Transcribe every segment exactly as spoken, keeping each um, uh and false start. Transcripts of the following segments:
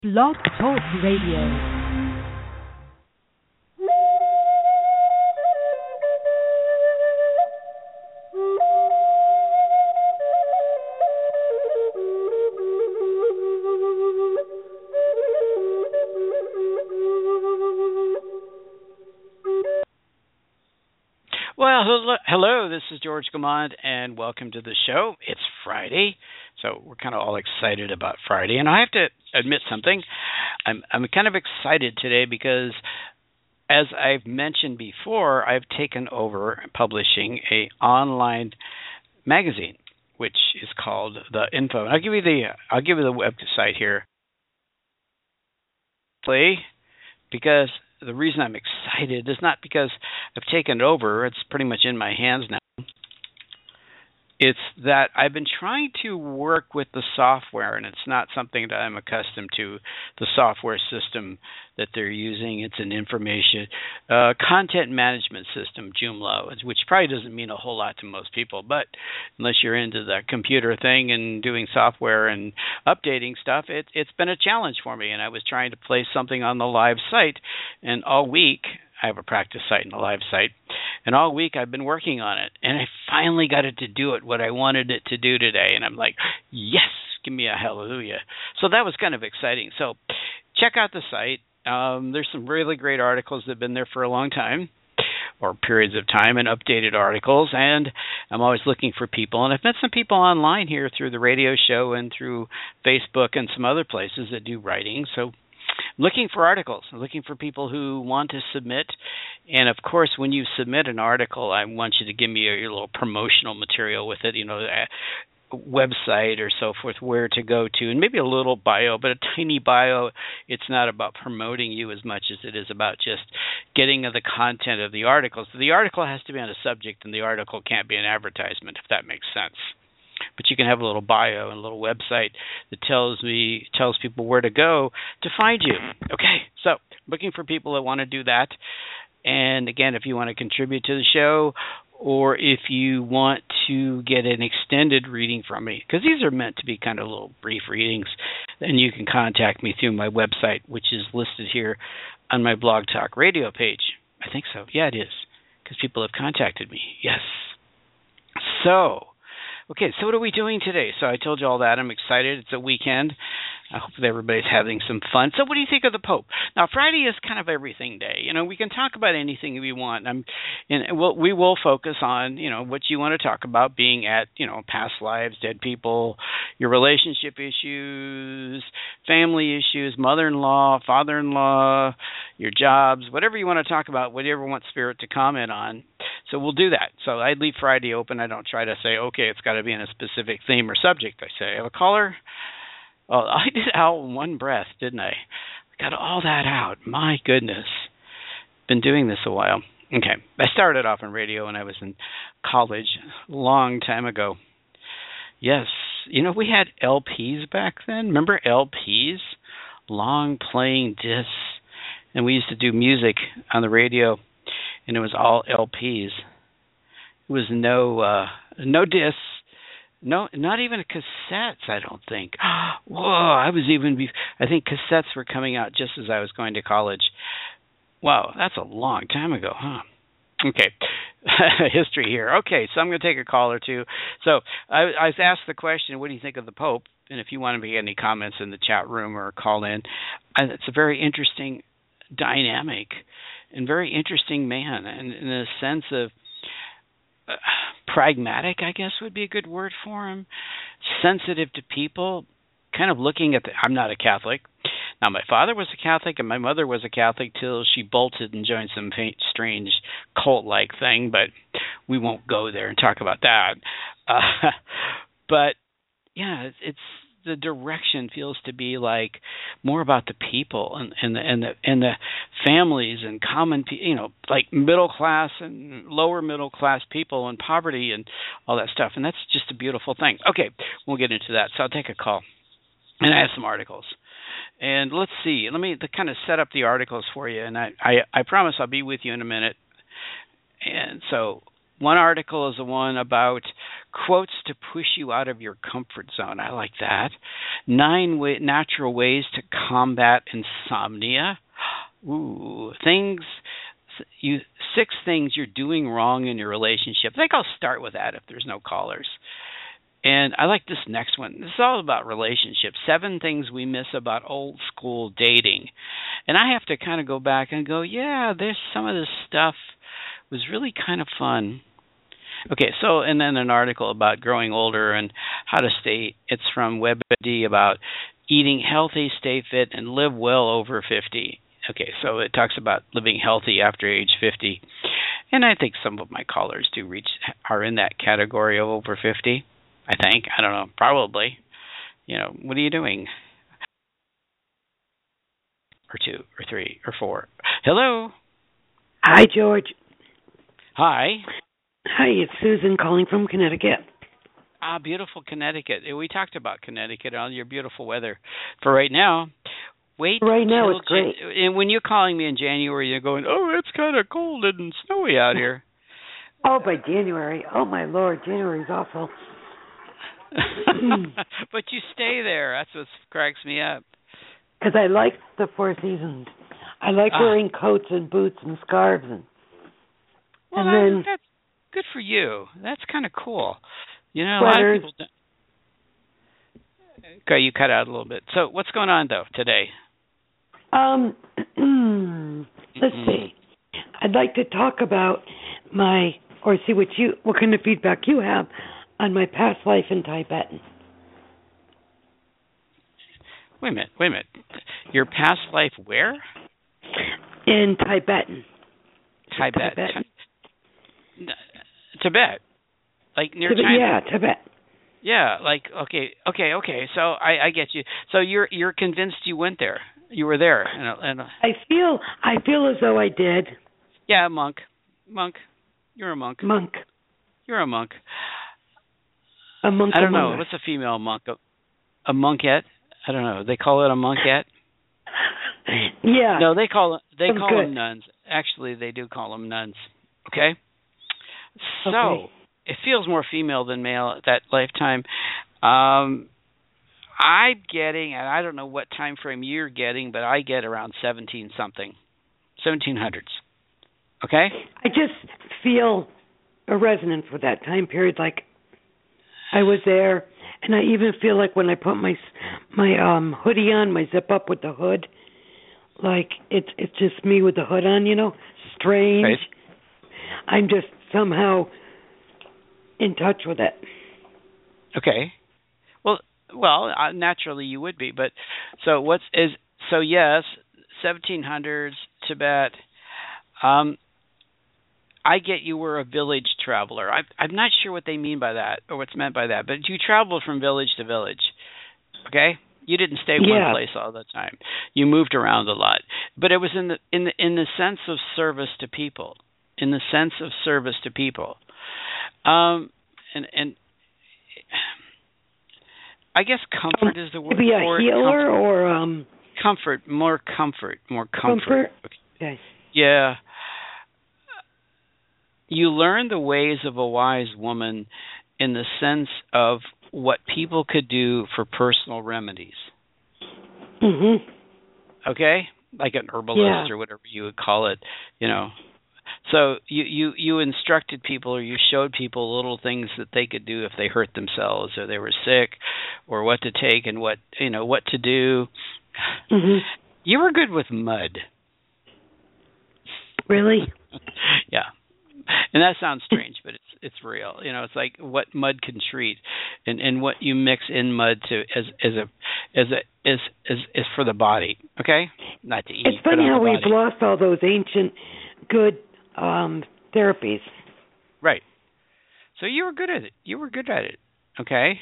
Blog Talk Radio. Well, hello, hello, this is George Gamond, and welcome to the show. It's Friday, so we're kind of all excited about Friday. And I have to admit something. I'm I'm kind of excited today because, as I've mentioned before, I've taken over publishing a online magazine, which is called The Info. And I'll give you the I'll give you the website here. Play, because the reason I'm excited is not because I've taken it over. It's pretty much in my hands now. It's that I've been trying to work with the software, and it's not something that I'm accustomed to, the software system that they're using. It's an information uh, content management system, Joomla, which probably doesn't mean a whole lot to most people, but unless you're into the computer thing and doing software and updating stuff, it, it's been a challenge for me. And I was trying to place something on the live site, and all week, I have a practice site and a live site, and all week I've been working on it, and I finally got it to do it what I wanted it to do today, and I'm like, yes, give me a hallelujah. So that was kind of exciting. So check out the site. Um, there's some really great articles that have been there for a long time, or periods of time, and updated articles, and I'm always looking for people. And I've met some people online here through the radio show and through Facebook and some other places that do writing. So I'm looking for articles. I'm looking for people who want to submit. And, of course, when you submit an article, I want you to give me your, your little promotional material with it, you know, a website or so forth, where to go to, and maybe a little bio, but a tiny bio. It's not about promoting you as much as it is about just getting the content of the article. So the article has to be on a subject, and the article can't be an advertisement, if that makes sense. But you can have a little bio and a little website that tells me tells people where to go to find you. Okay, so looking for people that want to do that. And again, if you want to contribute to the show, or if you want to get an extended reading from me, because these are meant to be kind of little brief readings, then you can contact me through my website, which is listed here on my Blog Talk Radio page. I think so. Yeah, it is, because people have contacted me. Yes. So, okay, so what are we doing today? So I told you all that. I'm excited. It's a weekend. I hope that everybody's having some fun. So what do you think of the Pope? Now, Friday is kind of everything day. You know, we can talk about anything we want. I'm, and we'll, we will focus on, you know, what you want to talk about, being at, you know, past lives, dead people, your relationship issues, family issues, mother-in-law, father-in-law, your jobs, whatever you want to talk about, whatever you want Spirit to comment on. So we'll do that. So I leave Friday open. I don't try to say, okay, it's got to be in a specific theme or subject. I say, I have a caller. Oh, I did it out in one breath, didn't I? Got all that out. My goodness. Been doing this a while. Okay. I started off on radio when I was in college a long time ago. Yes. You know, we had L Ps back then. Remember L Ps? Long playing discs. And we used to do music on the radio, and it was all L Ps. It was no uh, no discs. No, not even cassettes, I don't think. Whoa, I was even, be- I think cassettes were coming out just as I was going to college. Wow, that's a long time ago, huh? Okay, history here. Okay, so I'm going to take a call or two. So I, I was asked the question, what do you think of the Pope? And if you want to make any comments in the chat room or call in, it's a very interesting dynamic and very interesting man, and in a sense of Uh, pragmatic, I guess would be a good word for him. Sensitive to people, kind of looking at the, I'm not a Catholic. Now, my father was a Catholic and my mother was a Catholic till she bolted and joined some faint, strange cult-like thing, but we won't go there and talk about that. Uh, but, yeah, it's, it's the direction feels to be like more about the people and, and the and the and the families and common, you know, like middle class and lower middle class people and poverty and all that stuff. And that's just a beautiful thing. Okay, we'll get into that. So I'll take a call, and I have some articles. And let's see. Let me kind of set up the articles for you, and I I, I promise I'll be with you in a minute. And so one article is the one about quotes to push you out of your comfort zone. I like that. Nine way, natural ways to combat insomnia. Ooh, things you six things you're doing wrong in your relationship. I think I'll start with that if there's no callers. And I like this next one. This is all about relationships. Seven things we miss about old school dating. And I have to kind of go back and go, yeah, there's some of this stuff was really kind of fun. Okay, so, and then an article about growing older and how to stay. It's from WebMD about eating healthy, stay fit, and live well over fifty. Okay, so it talks about living healthy after age fifty. And I think some of my callers do reach, are in that category of over fifty. I think. I don't know. Probably. You know, what are you doing? Or two, or three, or four. Hello. Hi, George. Hi. Hi, it's Susan calling from Connecticut. Ah, beautiful Connecticut. We talked about Connecticut on your beautiful weather. For right now, wait. Right now, it's great. Jan- and when you're calling me in January, you're going, oh, it's kind of cold and snowy out here. Oh, by January. Oh, my Lord, January's awful. But you stay there. That's what cracks me up. Because I like the Four Seasons. I like ah. wearing coats and boots and scarves. And, well, and that, then that's good for you. That's kind of cool. You know, a lot of people don't. Okay, you cut out a little bit. So what's going on, though, today? Um, let's mm-hmm. see. I'd like to talk about my, or see what you, what kind of feedback you have on my past life in Tibetan. Wait a minute, wait a minute. Your past life where? In Tibetan. Tibet. Tibetan. Tibet. Like near Tibet, China. Yeah, Tibet. Yeah, like okay, okay, okay. So I, I get you. So you're you're convinced you went there. You were there. And, and I feel I feel as though I did. Yeah, monk. Monk. You're a monk. Monk. You're a monk. A monk. I don't know. Us. What's a female monk? A, a monkette? I don't know. They call it a monkette? Yeah. No, they call it. They That's call good. them nuns. Actually, they do call them nuns. Okay. So okay. It feels more female than male at that lifetime. Um, I'm getting, and I don't know what time frame you're getting, but I get around seventeen something, seventeen hundreds. Okay. I just feel a resonance with that time period, like I was there, and I even feel like when I put my my um hoodie on, my zip up with the hood, like it's it's just me with the hood on, you know, strange. Right. I'm just somehow in touch with it. Okay. Well, well, uh, naturally you would be, but so what's is so yes, seventeen hundreds Tibet. Um, I get you were a village traveler. I, I'm not sure what they mean by that or what's meant by that, but you traveled from village to village. Okay, you didn't stay yeah. one place all the time. You moved around a lot, but it was in the in the in the sense of service to people. In the sense of service to people, um, and and I guess comfort is the word. Maybe a for it. healer Comfort. or um. Comfort, more comfort, more comfort. Comfort. Okay. Yeah. You learn the ways of a wise woman in the sense of what people could do for personal remedies. Mhm. Okay? Like an herbalist yeah. or whatever you would call it, you know. So you, you, you instructed people or you showed people little things that they could do if they hurt themselves or they were sick or what to take and what, you know, what to do. Mhm. You were good with mud. Really? Yeah. And that sounds strange, but it's it's real. You know, it's like what mud can treat, and, and what you mix in mud to as as a as a is is is for the body. Okay, not to eat. It's funny how we've body. lost all those ancient good um, therapies. Right. So you were good at it. You were good at it. Okay.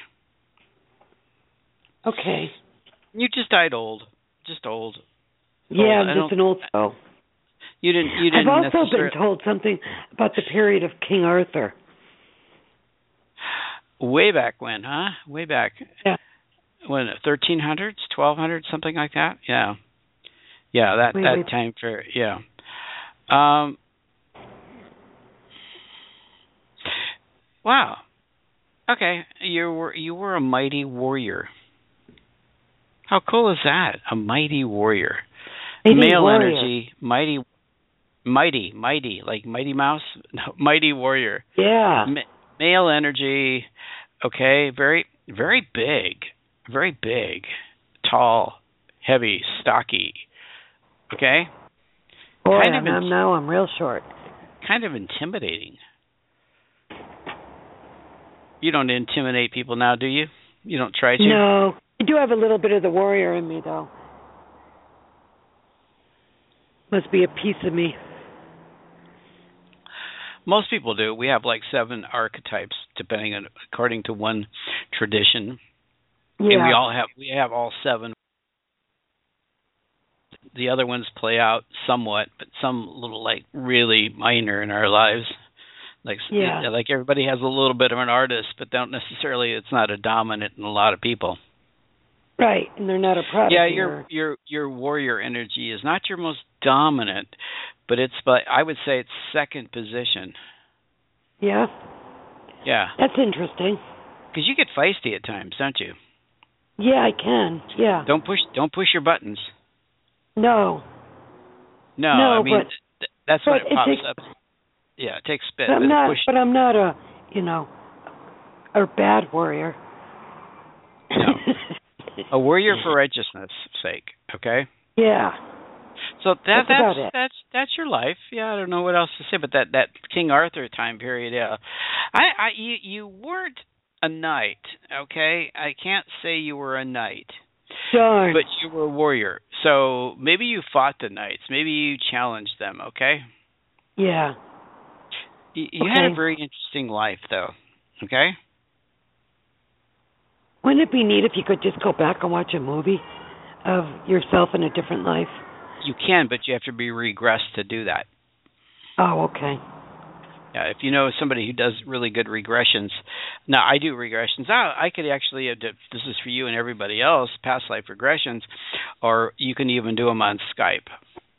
Okay. You just died old. Just old. Yeah, old. I'm just an old soul. You didn't. You didn't. I've also necessarily... been told something about the period of King Arthur. Way back when, huh? Way back. Yeah. When thirteen hundreds, twelve hundreds, something like that. Yeah. Yeah, that wait, that wait. time period. Yeah. Um. Wow. Okay, you were you were a mighty warrior. How cool is that? A mighty warrior. Mighty Male warrior. energy, mighty, mighty, mighty, like Mighty Mouse, no, mighty warrior. Yeah. M- male energy, okay, very, very big, very big, tall, heavy, stocky, okay? Boy, kind of I'm, in- now I'm real short. Kind of intimidating. You don't intimidate people now, do you? You don't try to? No. I do have a little bit of the warrior in me, though. Must be a piece of me. Most people do. We have like seven archetypes, depending on according to one tradition, Yeah. and we all have we have all seven. The other ones play out somewhat, but some little like really minor in our lives. Like Yeah. like everybody has a little bit of an artist, but don't necessarily. It's not a dominant in a lot of people. Right, and they're not a product. Yeah, your your your warrior energy is not your most dominant, but it's but I would say it's second position. Yeah. Yeah. That's interesting. Because you get feisty at times, don't you? Yeah, I can. Yeah. Don't push don't push your buttons. No. No, No, I mean but, th- that's but when it it pops takes, up. Yeah, it takes spit. But I'm but not. push, But I'm not a you know a bad warrior. No. A warrior for righteousness' sake. Okay. Yeah. So that That's that's about it. that's that's your life. Yeah, I don't know what else to say, but that that King Arthur time period. Yeah, I I you you weren't a knight. Okay, I can't say you were a knight. Darn. But you were a warrior. So maybe you fought the knights. Maybe you challenged them, okay? Yeah. You, you okay. had a very interesting life, though, okay? Wouldn't it be neat if you could just go back and watch a movie of yourself in a different life? You can, but you have to be regressed to do that. Oh, okay. Yeah, if you know somebody who does really good regressions. Now, I do regressions. I, I could actually, this is for you and everybody else, past life regressions, or you can even do them on Skype.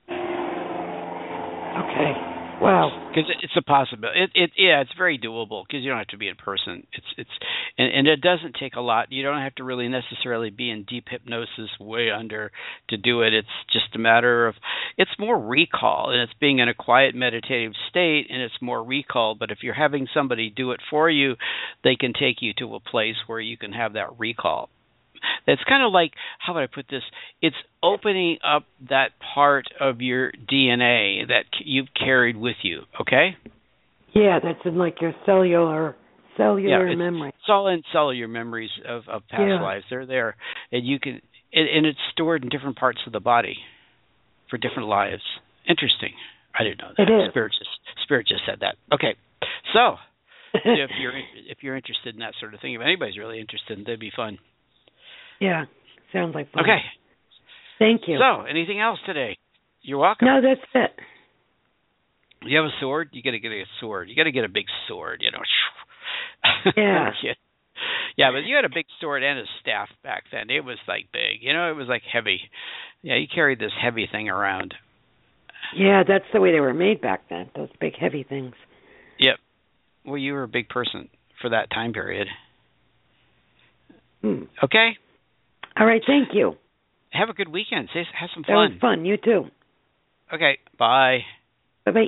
Okay. Wow. Because it's a possibility. It, it, yeah, it's very doable because you don't have to be in person. It's, it's, and, and it doesn't take a lot. You don't have to really necessarily be in deep hypnosis way under to do it. It's just a matter of, it's more recall, and it's being in a quiet meditative state, and it's more recall. But if you're having somebody do it for you, they can take you to a place where you can have that recall. It's kind of like, how would I put this? It's opening up that part of your D N A that you've carried with you, okay? Yeah, that's in like your cellular cellular yeah, it's, memory. It's all in cellular memories of, of past yeah. lives. They're there. And you can and, and it's stored in different parts of the body for different lives. Interesting. I didn't know that. It is. Spirit just Spirit just said that. Okay. So if you're if you're interested in that sort of thing, if anybody's really interested, that'd be fun. Yeah, sounds like fun. Okay. Thank you. So, anything else today? You're welcome. No, that's it. You have a sword? You got to get a sword. You got to get a big sword, you know. Yeah. Yeah, but you had a big sword and a staff back then. It was like big. You know, it was like heavy. Yeah, you carried this heavy thing around. Yeah, that's the way they were made back then, those big heavy things. Yep. Well, you were a big person for that time period. Hmm. Okay. All right, thank you. Have a good weekend. Have some fun. That was fun. You too. Okay, bye. Bye-bye.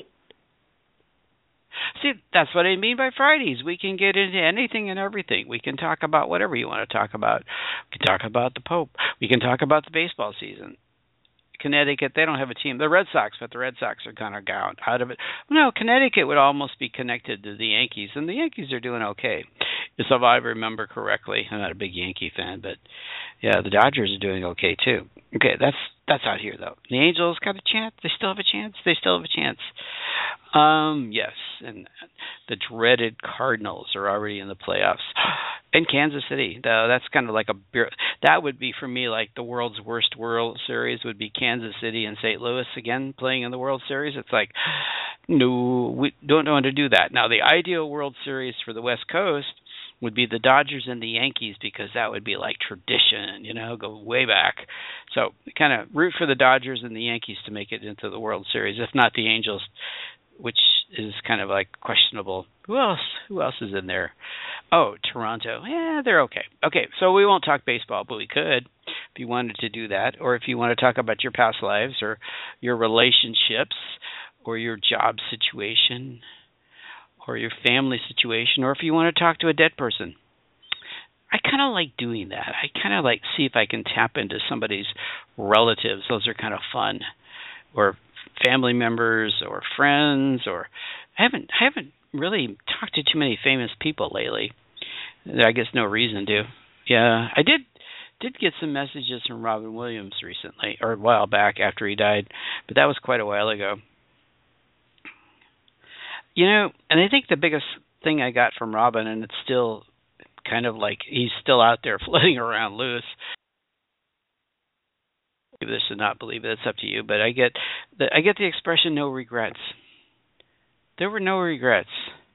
See, that's what I mean by Fridays. We can get into anything and everything. We can talk about whatever you want to talk about. We can talk about the Pope. We can talk about the baseball season. Connecticut, they don't have a team. The Red Sox, but the Red Sox are kind of gone out of it. No, Connecticut would almost be connected to the Yankees, and the Yankees are doing okay. If I remember correctly, I'm not a big Yankee fan, but yeah, the Dodgers are doing okay too. Okay, that's that's out here though. The Angels got a chance. They still have a chance. They still have a chance. Um, yes, and the dreaded Cardinals are already in the playoffs. And Kansas City, though, that's kind of like a that would be for me like the world's worst World Series would be Kansas City and Saint Louis again playing in the World Series. It's like, no, we don't want to do that. Now, the ideal World Series for the West Coast would be the Dodgers and the Yankees because that would be like tradition, you know, go way back. So kind of root for the Dodgers and the Yankees to make it into the World Series, if not the Angels, which is kind of like questionable. Who else? Who else is in there? Oh, Toronto. Yeah, they're okay. Okay, so we won't talk baseball, but we could if you wanted to do that, or if you want to talk about your past lives or your relationships or your job situation or your family situation, or if you want to talk to a dead person. I kind of like doing that. I kind of like see if I can tap into somebody's relatives. Those are kind of fun. Or family members or friends, or I haven't I haven't really talked to too many famous people lately. I guess no reason to. Yeah, I did did get some messages from Robin Williams recently, or a while back after he died, but that was quite a while ago. You know, and I think the biggest thing I got from Robin, and it's still kind of like he's still out there floating around loose. Believe this or not believe it, it's up to you. But I get the I get the expression "no regrets." There were no regrets.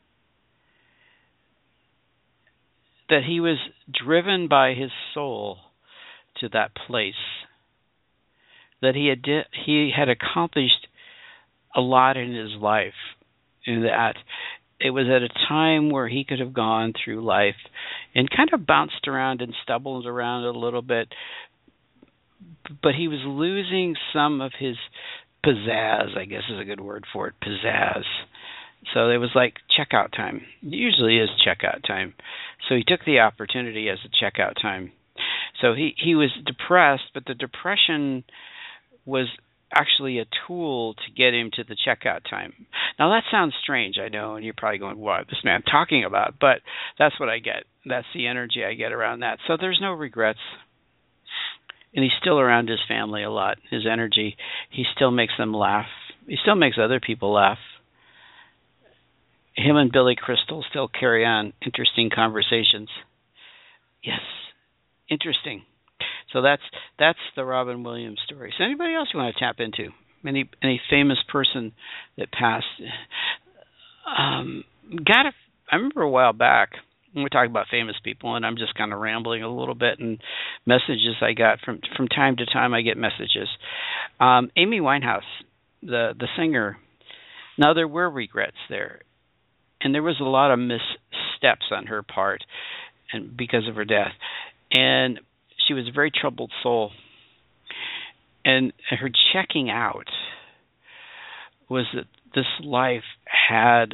That he was driven by his soul to that place. That he had di- he had accomplished a lot in his life. In that it was at a time where he could have gone through life and kind of bounced around and stumbled around a little bit, but he was losing some of his pizzazz, I guess is a good word for it, pizzazz. So it was like checkout time. It usually is checkout time. So he took the opportunity as a checkout time. So he, he was depressed, but the depression was actually a tool to get him to the checkout time. Now that sounds strange, I know, and you're probably going, what is this man talking about? But that's what I get. That's the energy I get around that. So there's no regrets. And he's still around his family a lot, his energy. He still makes them laugh. He still makes other people laugh. Him and Billy Crystal still carry on interesting conversations. Yes, interesting. So that's that's the Robin Williams story. So anybody else you want to tap into? Any any famous person that passed? Um, got a, I remember a while back when we talk about famous people, and I'm just kind of rambling a little bit, and messages I got from from time to time. I get messages. Um, Amy Winehouse, the the singer. Now there were regrets there, and there was a lot of missteps on her part, and because of her death, and she was a very troubled soul. And her checking out was that this life had,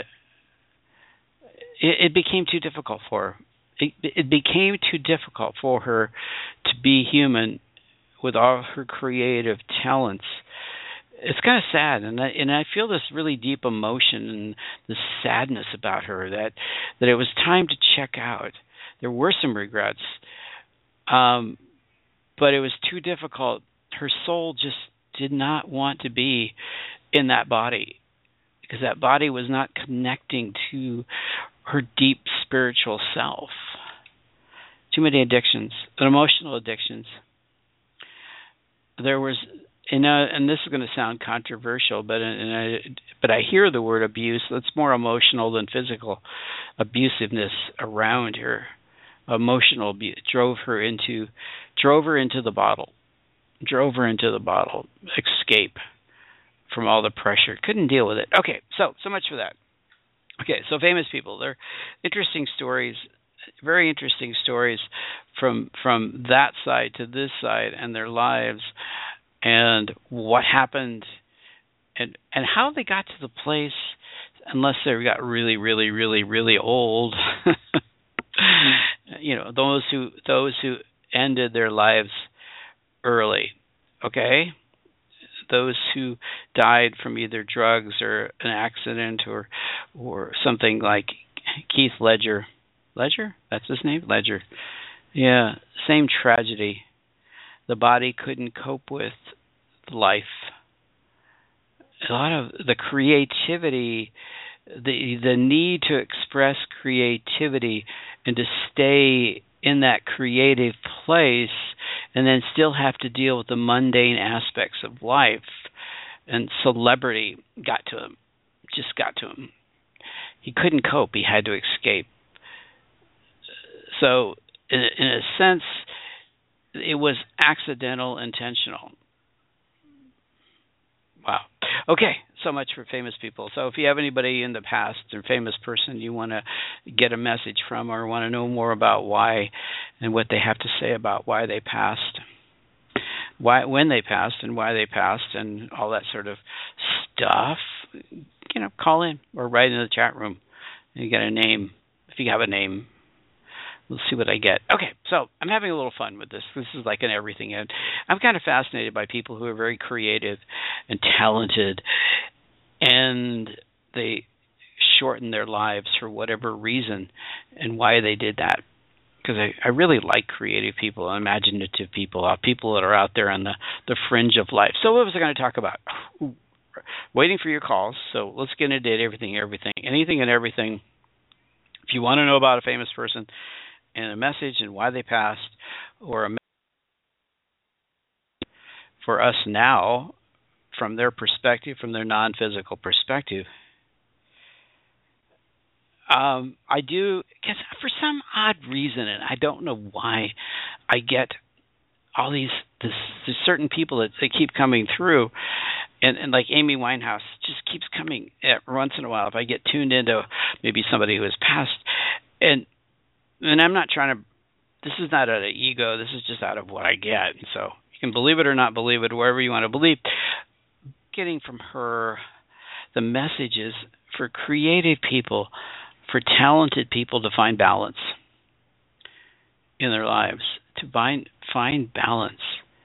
it, it became too difficult for her. It, it became too difficult for her to be human with all her creative talents. It's kind of sad, and I, and I feel this really deep emotion and this sadness about her, that, that it was time to check out. There were some regrets. Um, but it was too difficult. Her soul just did not want to be in that body because that body was not connecting to her deep spiritual self. Too many addictions, emotional addictions. There was, and, uh, and this is going to sound controversial, but and I, but I hear the word abuse. It's more emotional than physical abusiveness around her. Emotional abuse drove her into drove her into the bottle, drove her into the bottle. Escape from all the pressure. Couldn't deal with it. Okay, so so much for that. Okay, so famous people. They're interesting stories, very interesting stories from from that side to this side and their lives, and what happened, and and how they got to the place, unless they got really, really, really, really old. You know, those who those who ended their lives early, okay? Those who died from either drugs or an accident or or something like Keith Ledger. Ledger? That's his name? Ledger. Yeah, same tragedy. The body couldn't cope with life. A lot of the creativity, the the need to express creativity and to stay in that creative place and then still have to deal with the mundane aspects of life, and celebrity got to him, just got to him. He couldn't cope. He had to escape. So in, in a sense, it was accidental, intentional. Wow. Okay, so much for famous people. So if you have anybody in the past or famous person you want to get a message from or want to know more about why and what they have to say about why they passed, why when they passed and why they passed and all that sort of stuff, you know, call in or write in the chat room. You get a name. If you have a name, we'll see what I get. Okay, so I'm having a little fun with this. This is like an everything. And I'm kind of fascinated by people who are very creative and talented, and they shorten their lives for whatever reason and why they did that. Because I, I really like creative people, imaginative people, uh, people that are out there on the, the fringe of life. So what was I going to talk about? Ooh, waiting for your calls. So let's get into it, everything, everything, anything and everything. If you want to know about a famous person and a message and why they passed, or a message for us now from their perspective, from their non-physical perspective, um, I do, because for some odd reason, and I don't know why, I get all these this, there's certain people that they keep coming through, and, and like Amy Winehouse just keeps coming once in a while. If I get tuned into maybe somebody who has passed, and and I'm not trying to, this is not out of ego, this is just out of what I get. And so you can believe it or not believe it, wherever you want to believe. Getting from her the messages for creative people, for talented people to find balance in their lives, to find find balance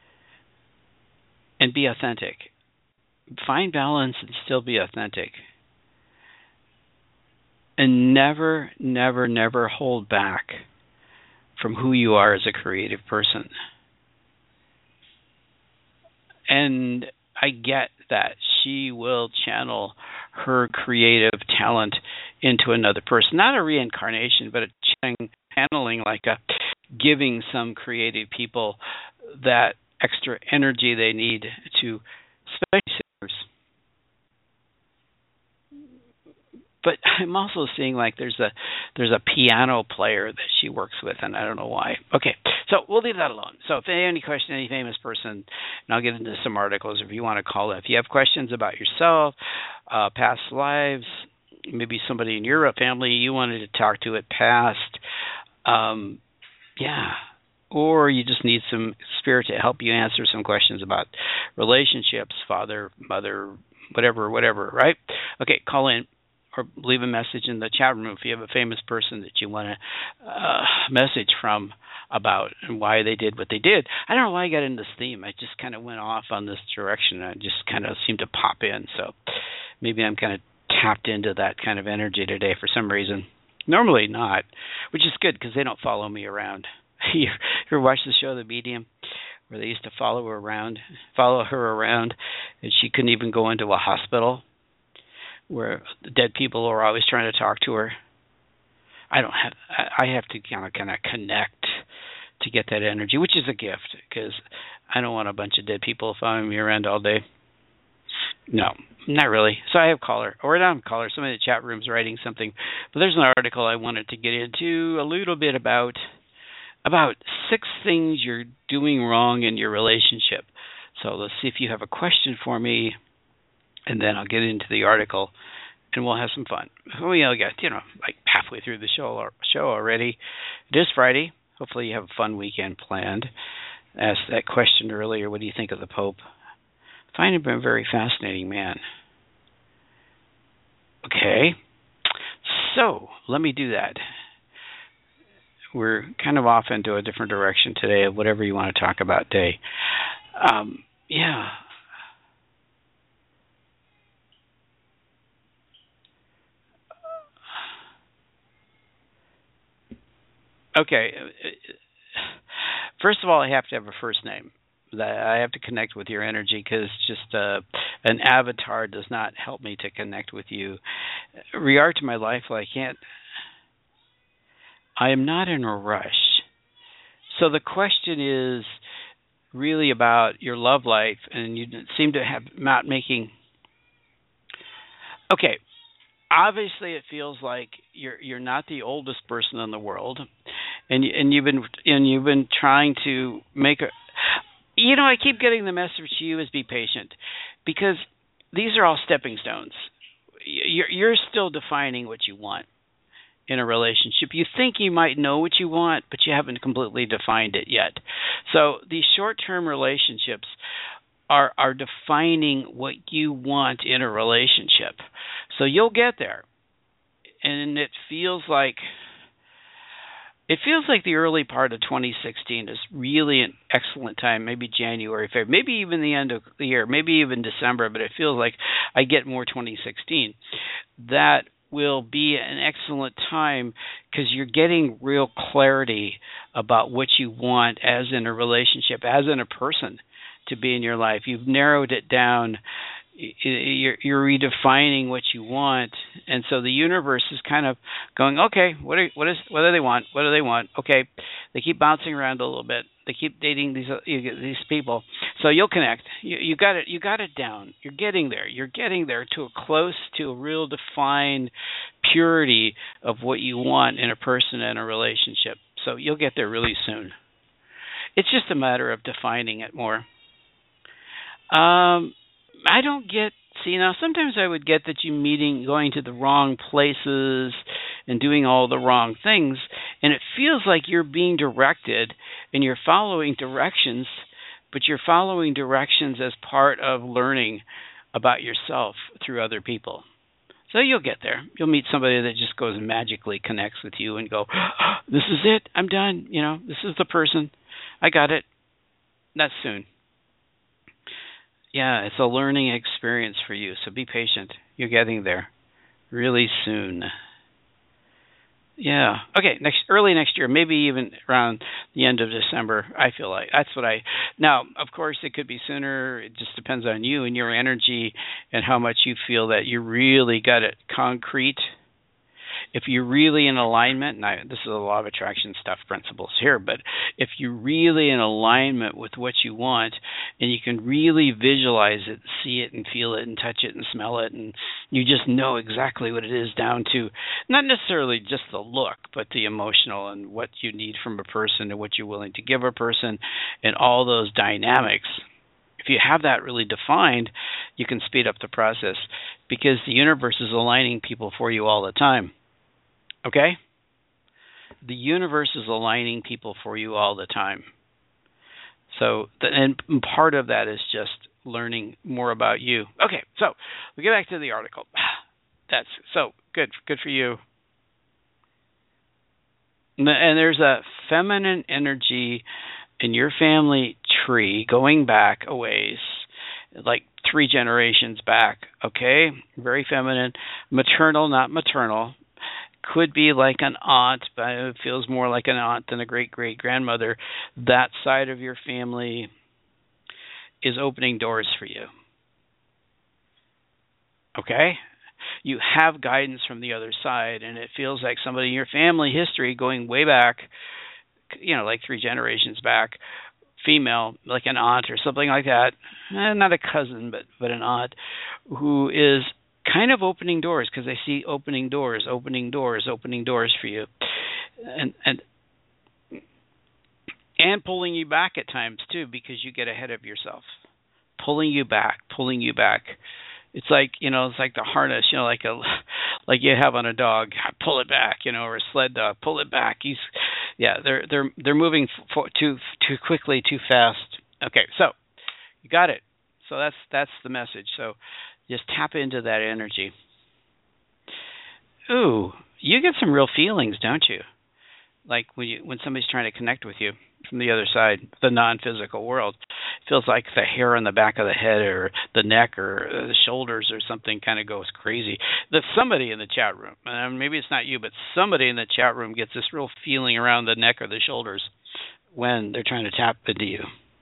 and be authentic. Find balance and still be authentic. And never, never, never hold back from who you are as a creative person. And I get that she will channel her creative talent into another person. Not a reincarnation, but a channeling, like a giving some creative people that extra energy they need to, especially singers. But I'm also seeing like there's a there's a piano player that she works with, and I don't know why. Okay, so we'll leave that alone. So if you have any question, any famous person, and I'll get into some articles if you want to call in. If you have questions about yourself, uh, past lives, maybe somebody in your family you wanted to talk to at past, um, yeah, or you just need some spirit to help you answer some questions about relationships, father, mother, whatever, whatever, right? Okay, call in. Or leave a message in the chat room if you have a famous person that you want to uh, message from about and why they did what they did. I don't know why I got into this theme. I just kind of went off on this direction. I just kind of seemed to pop in. So maybe I'm kind of tapped into that kind of energy today for some reason. Normally not, which is good because they don't follow me around. You ever watch the show The Medium, where they used to follow her around, follow her around, and she couldn't even go into a hospital, where the dead people are always trying to talk to her. I don't have. I have to kind of kind of connect to get that energy, which is a gift, because I don't want a bunch of dead people following me around all day. No, not really. So I have caller, or not caller. Somebody in the chat room's writing something, but there's an article I wanted to get into a little bit about about six things you're doing wrong in your relationship. So let's see if you have a question for me. And then I'll get into the article, and we'll have some fun. We all got, you know, like halfway through the show show already. It is Friday. Hopefully you have a fun weekend planned. I asked that question earlier. What do you think of the Pope? I find him a very fascinating man. Okay. So let me do that. We're kind of off into a different direction today, whatever you want to talk about today. Um, yeah. Okay. First of all, I have to have a first name. I have to connect with your energy, because just uh, an avatar does not help me to connect with you. Regard to my life, I can't. I am not in a rush. So the question is really about your love life, and you seem to have not making. Okay. Obviously, it feels like you're you're not the oldest person in the world, and you, and you've been and you've been trying to make a. You know, I keep getting the message to you is be patient, because these are all stepping stones. You're, you're still defining what you want in a relationship. You think you might know what you want, but you haven't completely defined it yet. So these short-term relationships are are defining what you want in a relationship. So you'll get there. And it feels like It feels like the early part of twenty sixteen is really an excellent time, maybe January, February, maybe even the end of the year, maybe even December, but it feels like I get more twenty sixteen. That will be an excellent time because you're getting real clarity about what you want as in a relationship, as in a person to be in your life. You've narrowed it down. You're, you're redefining what you want, and so the universe is kind of going, okay, what are, what is what do they want? What do they want? Okay, they keep bouncing around a little bit. They keep dating these uh, these people, so you'll connect. You, you got it. You got it down. You're getting there. You're getting there to a close to a real defined purity of what you want in a person and a relationship. So you'll get there really soon. It's just a matter of defining it more. Um. I don't get, see, now sometimes I would get that you meeting, going to the wrong places and doing all the wrong things, and it feels like you're being directed and you're following directions, but you're following directions as part of learning about yourself through other people. So you'll get there. You'll meet somebody that just goes and magically connects with you and go, oh, this is it, I'm done, you know, this is the person, I got it. That's soon. Yeah, it's a learning experience for you, so be patient. You're getting there really soon. Yeah. Okay, next early next year, maybe even around the end of December, I feel like. That's what I... Now, of course, it could be sooner. It just depends on you and your energy and how much you feel that you really got it concrete. If you're really in alignment, and I, this is a law of attraction stuff principles here, but if you're really in alignment with what you want and you can really visualize it, see it and feel it and touch it and smell it, and you just know exactly what it is down to, not necessarily just the look, but the emotional and what you need from a person and what you're willing to give a person and all those dynamics. If you have that really defined, you can speed up the process because the universe is aligning people for you all the time. Okay? The universe is aligning people for you all the time. So, and part of that is just learning more about you. Okay, so we get back to the article. That's so good. Good for you. And there's a feminine energy in your family tree going back a ways, like three generations back. Okay? Very feminine. Maternal, not maternal. Could be like an aunt, but it feels more like an aunt than a great-great-grandmother. That side of your family is opening doors for you. Okay? You have guidance from the other side, and it feels like somebody in your family history going way back, you know, like three generations back, female, like an aunt or something like that, eh, not a cousin, but, but an aunt, who is kind of opening doors, because I see opening doors, opening doors, opening doors for you, and and and pulling you back at times too, because you get ahead of yourself, pulling you back, pulling you back. It's like, you know, it's like the harness, you know, like a like you have on a dog, pull it back, you know, or a sled dog, pull it back. He's, yeah, they're they're they're moving for, too too quickly, too fast. Okay, so you got it. So that's that's the message. So just tap into that energy. Ooh, you get some real feelings, don't you? Like when you when somebody's trying to connect with you from the other side, the non-physical world. It feels like the hair on the back of the head or the neck or the shoulders or something kind of goes crazy. That somebody in the chat room, and maybe it's not you, but somebody in the chat room gets this real feeling around the neck or the shoulders when they're trying to tap into you.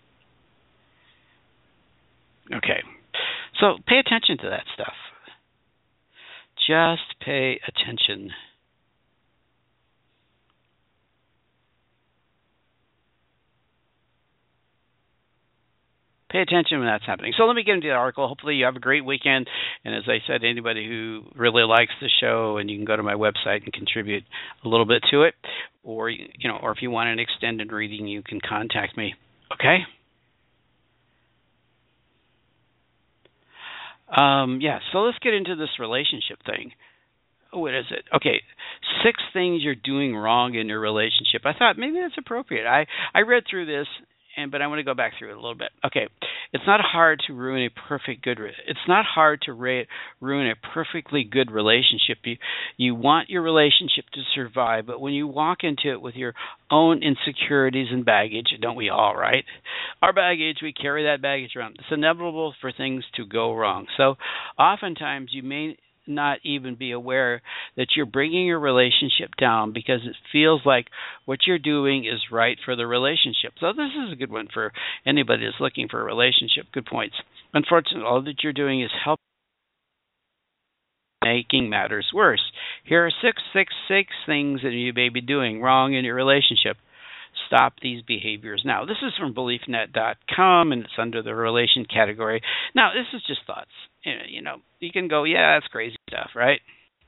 Okay. So pay attention to that stuff. Just pay attention. Pay attention when that's happening. So let me get into the article. Hopefully you have a great weekend. And as I said, anybody who really likes the show, and you can go to my website and contribute a little bit to it, or you know, or if you want an extended reading, you can contact me. Okay? Um, yeah, so let's get into this relationship thing. What is it? Okay, six things you're doing wrong in your relationship. I thought maybe that's appropriate. I I read through this, and but I want to go back through it a little bit. Okay, it's not hard to ruin a perfect good. Re- it's not hard to ra- ruin a perfectly good relationship. You you want your relationship to survive, but when you walk into it with your own insecurities and baggage, don't we all? Right? Our baggage, we carry that baggage around. It's inevitable for things to go wrong. So, oftentimes you may not even be aware that you're bringing your relationship down because it feels like what you're doing is right for the relationship. So this is a good one for anybody that's looking for a relationship. Good points. Unfortunately, all that you're doing is helping making matters worse. Here are six, six, six things that you may be doing wrong in your relationship. Stop these behaviors now. This is from belief net dot com, and it's under the relation category. Now, this is just thoughts. You know, you can go, yeah, that's crazy stuff, right?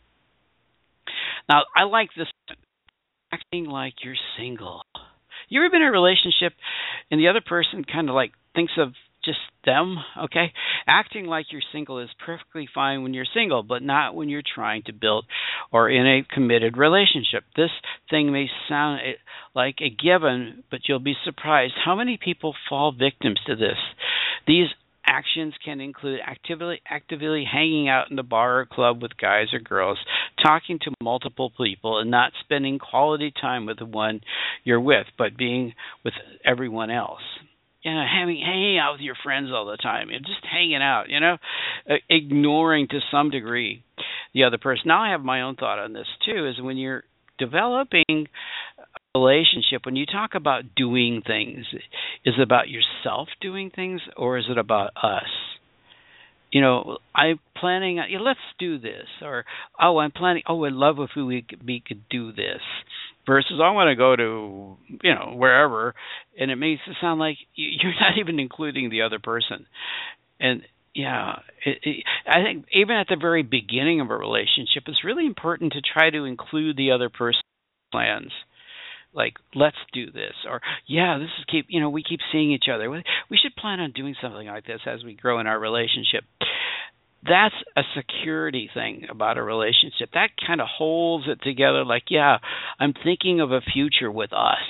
Now, I like this one. Acting like you're single. You ever been in a relationship and the other person kind of like thinks of just them, okay? Acting like you're single is perfectly fine when you're single, but not when you're trying to build or in a committed relationship. This thing may sound like a given, but you'll be surprised how many people fall victims to this. These actions can include actively actively hanging out in the bar or club with guys or girls, talking to multiple people, and not spending quality time with the one you're with, but being with everyone else. You know, having hanging out with your friends all the time, and just hanging out, you know, uh, ignoring to some degree the other person. Now I have my own thought on this too, is when you're developing a relationship, when you talk about doing things, is it about yourself doing things or is it about us? You know, I'm planning, yeah, let's do this, or, oh, I'm planning, oh, I'd love if we could, we could do this, versus I want to go to, you know, wherever, and it makes it sound like you're not even including the other person. And, yeah, it, it, I think even at the very beginning of a relationship, it's really important to try to include the other person's plans. Like, let's do this, or yeah, this is keep. You know, we keep seeing each other. We should plan on doing something like this as we grow in our relationship. That's a security thing about a relationship. That kind of holds it together. Like, yeah, I'm thinking of a future with us.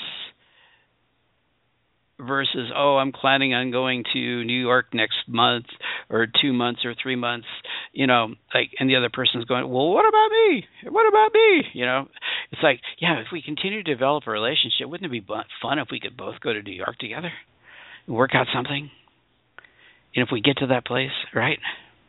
Versus, oh, I'm planning on going to New York next month or two months or three months, you know, like, and the other person's going, well, what about me? What about me? You know, it's like, yeah, if we continue to develop a relationship, wouldn't it be fun if we could both go to New York together and work out something? And if we get to that place, right?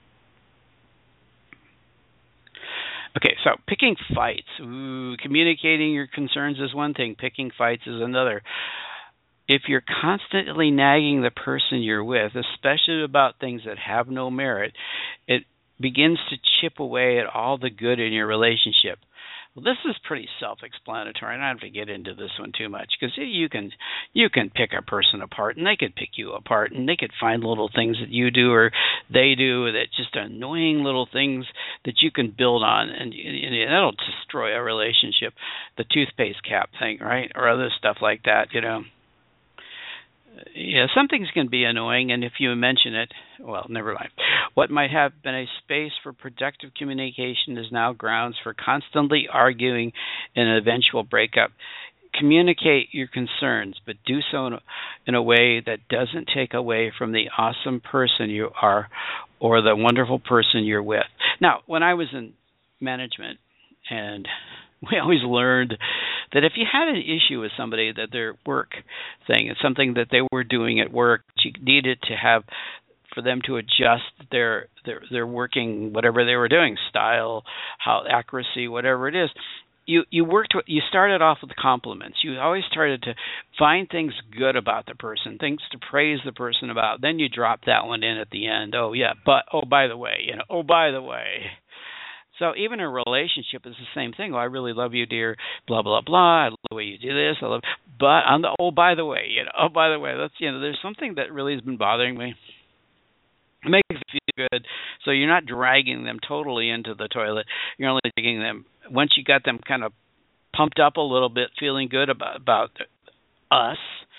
Okay, so picking fights. Ooh, communicating your concerns is one thing. Picking fights is another. If you're constantly nagging the person you're with, especially about things that have no merit, it begins to chip away at all the good in your relationship. Well, this is pretty self-explanatory, and I don't have to get into this one too much, because you can you can pick a person apart, and they could pick you apart, and they could find little things that you do or they do that just annoying little things that you can build on, and, and that'll destroy a relationship. The toothpaste cap thing, right, or other stuff like that, you know. Yeah, some things can be annoying, and if you mention it, well, never mind. What might have been a space for productive communication is now grounds for constantly arguing and an eventual breakup. Communicate your concerns, but do so in a, in a way that doesn't take away from the awesome person you are or the wonderful person you're with. Now, when I was in management, and we always learned that if you had an issue with somebody, that their work thing is something that they were doing at work, you needed to have for them to adjust their their their working, whatever they were doing, style, how accuracy, whatever it is. You you worked. You started off with compliments. You always started to find things good about the person, things to praise the person about. Then you drop that one in at the end. Oh yeah, but oh by the way, you know. Oh by the way. So even a relationship is the same thing. Oh, I really love you, dear. Blah blah blah. I love the way you do this. I love. But on the oh, by the way, you know. Oh, by the way, that's you know. There's something that really has been bothering me. It makes you feel good. So you're not dragging them totally into the toilet. You're only taking them once you got them kind of pumped up a little bit, feeling good about about us.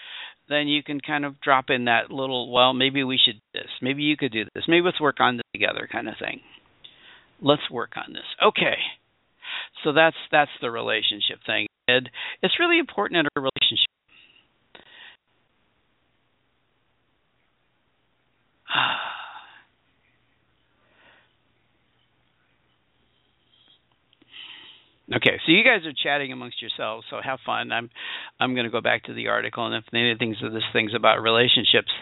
then you can kind of drop in that little, well, maybe we should do this. Maybe you could do this. Maybe let's work on this together kind of thing. Let's work on this. Okay. So that's that's the relationship thing. And it's really important in a relationship. Okay, so you guys are chatting amongst yourselves, so have fun. I'm I'm going to go back to the article, and if any things of this things about relationships.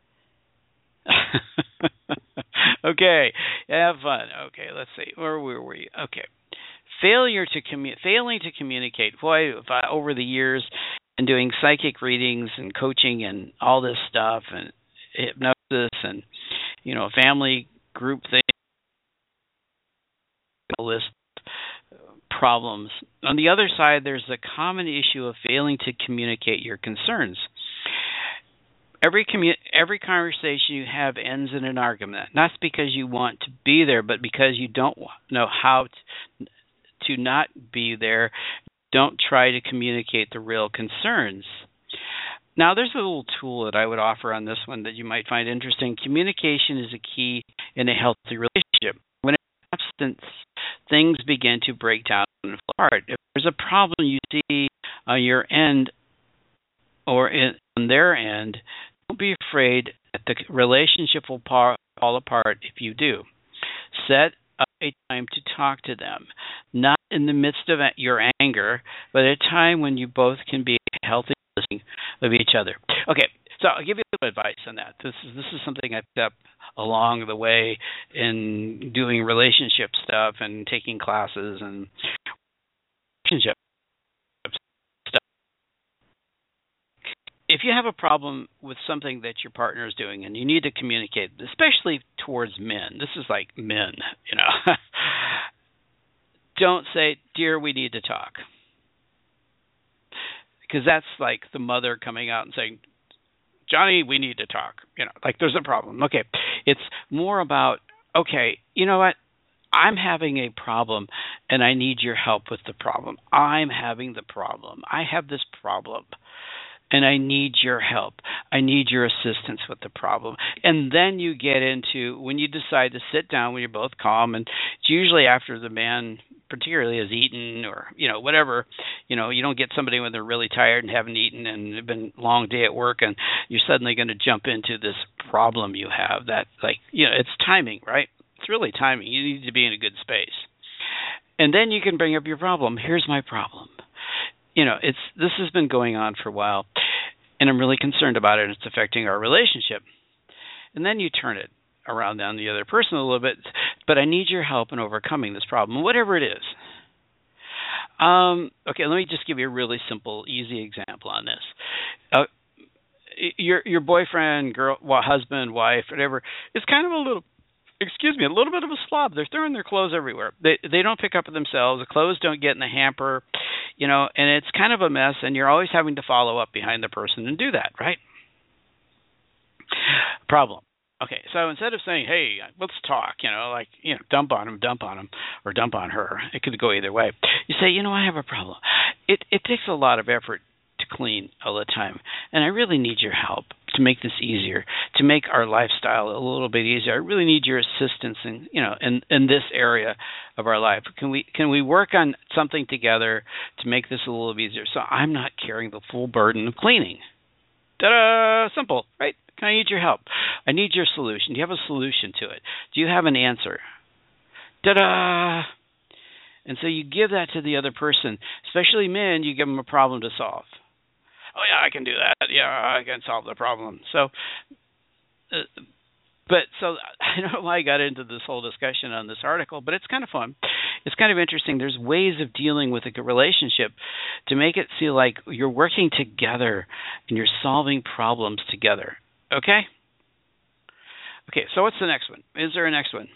Okay, have fun. Okay, let's see. Where were we? Okay, failure to commu- failing to communicate. Boy, if I, over the years, and doing psychic readings and coaching and all this stuff and hypnosis and you know family group thing, list problems. On the other side, there's the common issue of failing to communicate your concerns. Every commu- every conversation you have ends in an argument, not because you want to be there, but because you don't know how to, to not be there. Don't try to communicate the real concerns. Now, there's a little tool that I would offer on this one that you might find interesting. Communication is a key in a healthy relationship. When in absence, things begin to break down and fall apart. If there's a problem you see on your end or in, on their end, don't be afraid that the relationship will fall apart if you do. Set up a time to talk to them, not in the midst of your anger, but at a time when you both can be healthy listening of each other. Okay, so I'll give you a little advice on that. This is this is something I picked up along the way in doing relationship stuff and taking classes and relationship stuff. If you have a problem with something that your partner is doing and you need to communicate, especially towards men, this is like men, you know, don't say, dear, we need to talk. Because that's like the mother coming out and saying, Johnny, we need to talk. You know, like there's a problem. Okay. It's more about, okay, you know what? I'm having a problem and I need your help with the problem. I'm having the problem. I have this problem and I need your help. I need your assistance with the problem. And then you get into, when you decide to sit down when you're both calm, and it's usually after the man particularly has eaten or, you know, whatever, you know, you don't get somebody when they're really tired and haven't eaten and it's been a long day at work and you're suddenly going to jump into this problem you have that, like, you know, it's timing, right? It's really timing. You need to be in a good space. And then you can bring up your problem. Here's my problem. You know, it's this has been going on for a while, and I'm really concerned about it, and it's affecting our relationship. And then you turn it around on the other person a little bit, but I need your help in overcoming this problem, whatever it is. Um, okay, let me just give you a really simple, easy example on this. Uh, your your boyfriend, girl, well, husband, wife, whatever, is kind of a little, excuse me, a little bit of a slob. They're throwing their clothes everywhere. They they don't pick up for themselves. The clothes don't get in the hamper, you know, and it's kind of a mess, and you're always having to follow up behind the person and do that, right? Problem. Okay, so instead of saying, hey, let's talk, you know, like, you know, dump on him, dump on him, or dump on her, it could go either way. You say, you know, I have a problem. It it takes a lot of effort to clean all the time, and I really need your help to make this easier, to make our lifestyle a little bit easier. I really need your assistance in, you know, in, in this area of our life. Can we can we work on something together to make this a little bit easier so I'm not carrying the full burden of cleaning? Ta-da! Simple, right? Can I need your help? I need your solution. Do you have a solution to it? Do you have an answer? Ta-da! And so you give that to the other person, especially men, you give them a problem to solve. Oh, yeah, I can do that. Yeah, I can solve the problem. So, uh, but so I don't know why I got into this whole discussion on this article, but it's kind of fun. It's kind of interesting. There's ways of dealing with a relationship to make it feel like you're working together and you're solving problems together. Okay? Okay, so what's the next one? Is there a next one?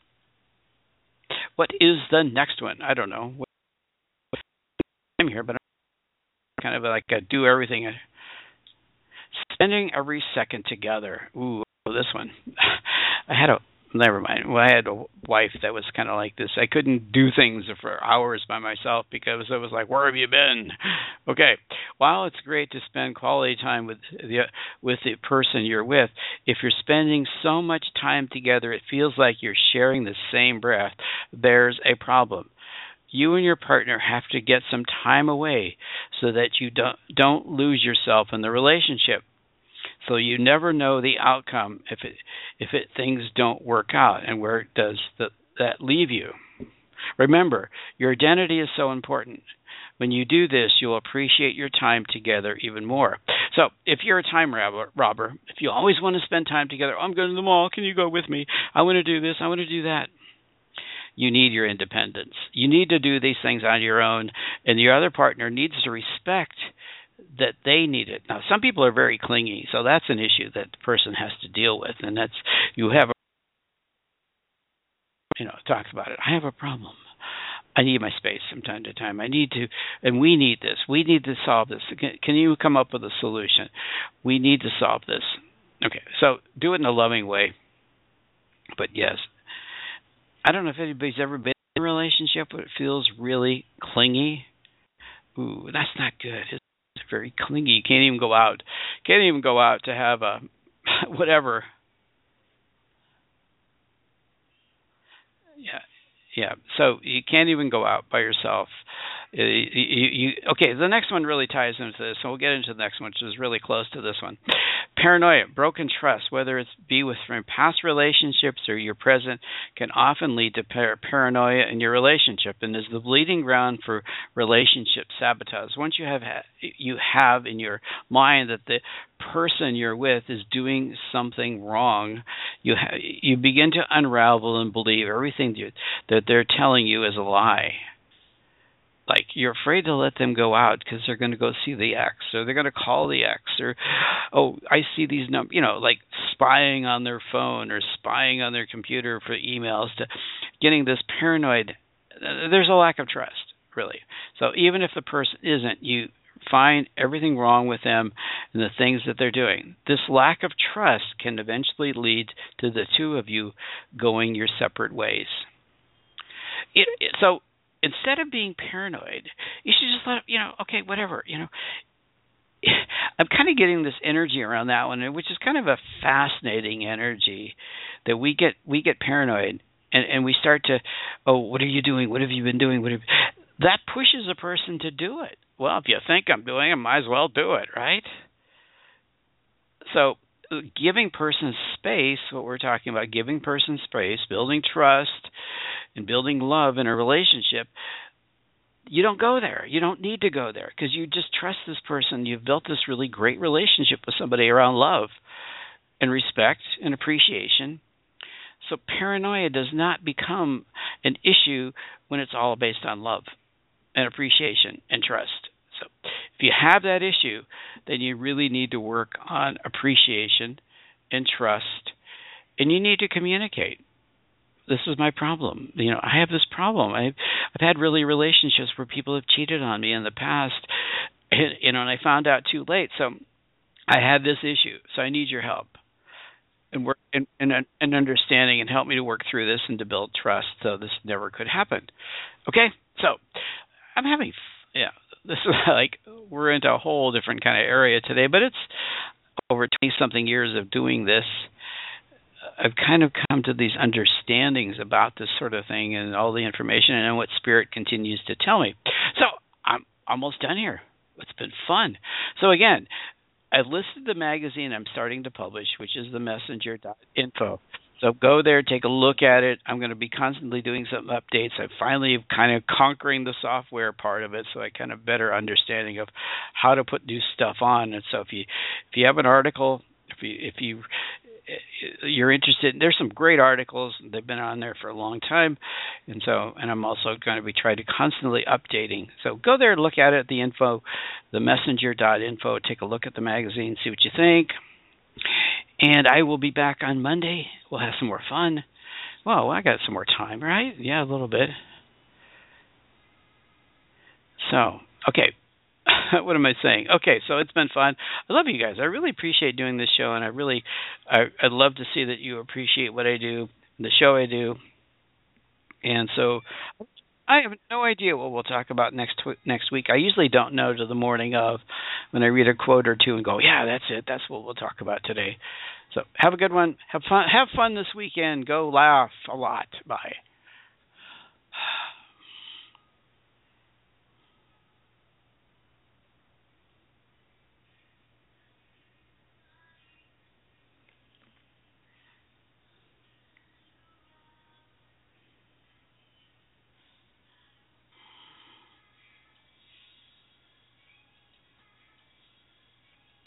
What is the next one? I don't know. I'm here, but I'm kind of like a do everything. Spending every second together. Ooh, this one. I had a, never mind. Well, I had a wife that was kind of like this. I couldn't do things for hours by myself because it was like, where have you been? Okay, while it's great to spend quality time with the with the person you're with, if you're spending so much time together it feels like you're sharing the same breath, there's a problem. You and your partner have to get some time away so that you don't don't lose yourself in the relationship. So you never know the outcome if it if it things don't work out, and where does the, that leave you? Remember, your identity is so important. When you do this, you'll appreciate your time together even more. So if you're a time robber, robber, if you always want to spend time together, oh, I'm going to the mall, can you go with me? I want to do this, I want to do that. You need your independence. You need to do these things on your own, and your other partner needs to respect that they need it. Now, some people are very clingy, so that's an issue that the person has to deal with, and that's, you have a, you know, talks about it. I have a problem. I need my space from time to time. I need to, and we need this. We need to solve this. Can, can you come up with a solution? We need to solve this. Okay, so do it in a loving way. But yes, I don't know if anybody's ever been in a relationship where it feels really clingy. Ooh, that's not good. It's very clingy. You can't even go out. Can't even go out to have a whatever. Yeah, yeah. So you can't even go out by yourself. You, you, you, okay, the next one really ties into this, so we'll get into the next one, which is really close to this one. Paranoia, broken trust, whether it's be with from past relationships or your present, can often lead to par- paranoia in your relationship, and is the bleeding ground for relationship sabotage. Once you have ha- you have in your mind that the person you're with is doing something wrong, you ha- you begin to unravel and believe everything you, that they're telling you is a lie. Like, you're afraid to let them go out because they're going to go see the ex, or they're going to call the ex, or, oh, I see these numbers, you know, like spying on their phone or spying on their computer for emails, to getting this paranoid. There's a lack of trust, really. So even if the person isn't, you find everything wrong with them and the things that they're doing. This lack of trust can eventually lead to the two of you going your separate ways. It, it, so, instead of being paranoid, you should just let, you know, okay, whatever, you know. I'm kind of getting this energy around that one, which is kind of a fascinating energy, that we get we get paranoid and, and we start to, oh, what are you doing? What have you been doing? What have, that pushes a person to do it. Well, if you think I'm doing it, I might as well do it, right? So giving person space, what we're talking about, giving person space, building trust, and building love in a relationship, you don't go there. You don't need to go there because you just trust this person. You've built this really great relationship with somebody around love and respect and appreciation. So paranoia does not become an issue when it's all based on love and appreciation and trust. So if you have that issue, then you really need to work on appreciation and trust, and you need to communicate. This is my problem. You know, I have this problem. I've, I've had really relationships where people have cheated on me in the past, and, you know, and I found out too late. So I had this issue. So I need your help and work and, and, and understanding, and help me to work through this and to build trust so this never could happen. Okay? So I'm having, yeah, this is like, we're into a whole different kind of area today, but it's over twenty-something years of doing this. I've kind of come to these understandings about this sort of thing and all the information and what Spirit continues to tell me. So I'm almost done here. It's been fun. So again, I've listed the magazine I'm starting to publish, which is the messenger dot info. So go there, take a look at it. I'm going to be constantly doing some updates. I finally kind of conquering the software part of it, so I kind of better understanding of how to put new stuff on. And so if you if you have an article, if you if you you're interested, there's some great articles. They've been on there for a long time, and so and I'm also going to be trying to constantly updating. So go there and look at it, the info, the messenger dot info. Take a look at the magazine, see what you think. And I will be back on Monday. We'll have some more fun. Well, I got some more time, right? Yeah, a little bit. So, okay. What am I saying? Okay, so it's been fun. I love you guys. I really appreciate doing this show, and I really, I, I'd love to see that you appreciate what I do, the show I do. And so I have no idea what we'll talk about next next week. I usually don't know to the morning of when I read a quote or two and go, yeah, that's it. That's what we'll talk about today. So have a good one. Have fun. Have fun this weekend. Go laugh a lot. Bye.